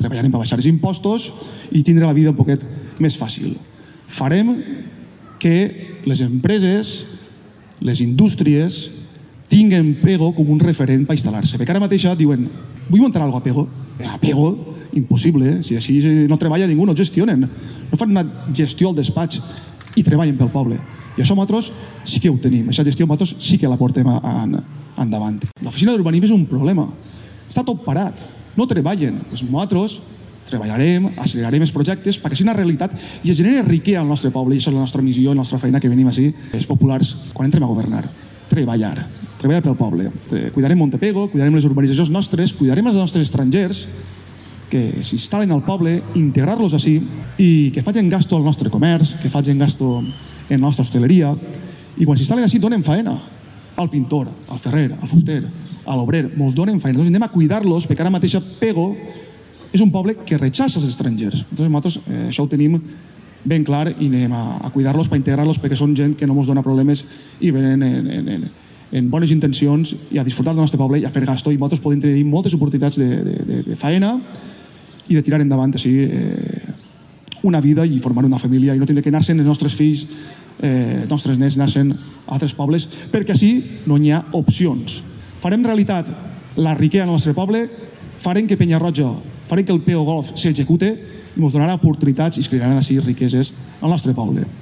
treballarem per baixar els impostos i tindre la vida un poquet més fàcil. Farem que les empreses, les indústries, tinguen Pego com un referent per instal·lar-se. Perquè ara mateixa diuen, vull muntar alguna cosa a Pego? A Pego? Impossible. Si així no treballa ningú, no gestionen. No fan una gestió al despatx i treballen pel poble. I això nosaltres sí que ho tenim. Aquesta gestió nosaltres sí que la portem endavant. L'oficina d'urbanisme és un problema. Està tot parat. No treballen. Nosaltres treballarem, accelerarem els projectes perquè sigui una realitat i es generi riquesa al nostre poble. I això és la nostra missió, la nostra feina que venim així, els populars, quan entrem a governar. Treballar pel poble. Cuidarem Montepego, cuidarem les urbanitzacions nostres, cuidarem els nostres estrangers que s'instal·len al poble, integrar-los així i que facin gasto al nostre comerç, que facin gasto en la nostra hostaleria i quan s'instal·len així donen faena al pintor, al ferrer, al fuster, a l'obrer, molts donen feina. Doncs anem a cuidar-los perquè ara mateixa Pego és un poble que rechaça els estrangers. Nosaltres això ho tenim ben clar i anem a cuidar-los per integrar-los perquè són gent que no ens dona problemes i venen en bones intencions i a disfrutar del nostre poble i a fer gasto i nosaltres podem tenir moltes oportunitats de faena i de tirar endavant així una vida i formar una família i no tindre que anar-se'n els nostres fills, els nostres nets anar-se'n a altres pobles perquè així no hi ha opcions. Farem realitat la riquesa del nostre poble, farem que Penyarroja, farem que el Pego Golf s'execute i ens donarà oportunitats i es crearan així riqueses al nostre poble.